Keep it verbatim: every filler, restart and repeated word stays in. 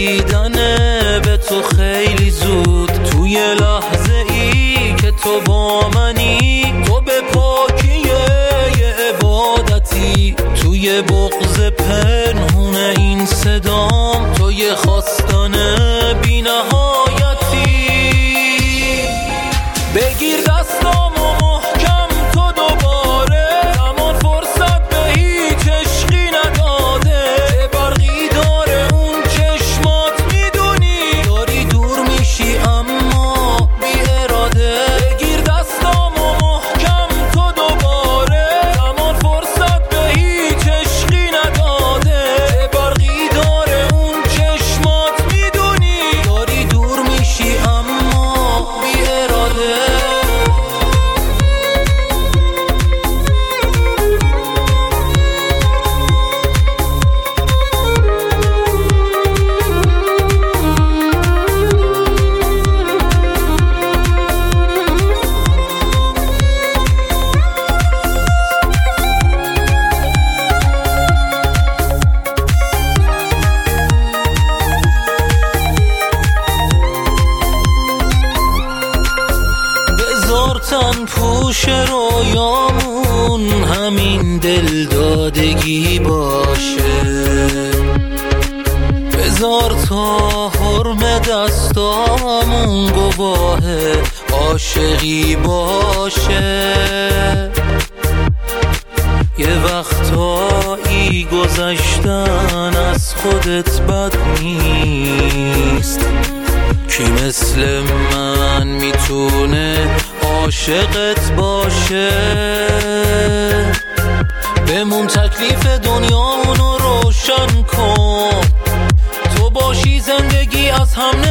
رسیدن به تو خیلی زود، توی لحظه ای که تو با منی، تو به پاکی یه عبادتی، توی بغض پنهون این صدام، تو یه خواستن بی نهایتی. بگیر دستامو محکم تو دوباره، زمان فرصت به هیچ عشقی نداده، برقی داره اون چشمات میدونی، داری دور میشی اما بی اراده. بگیر دستامو محکم تو دوباره، زمان فرصت به هیچ عشقی نداده، برقی داره اون چشمات میدونی، داری دور میشی اما بی اراده. تن پوش رویامون همین دل دادگی باشه، بذار تا حرم دستامون گواه عاشقی باشه. یه وقتایی گذشتن از خودت بد نیست، کی مثل من میتونه عاشقت باشه. بمون تکلیف دنیامونو روشن کن، تو باشی زندگی از هم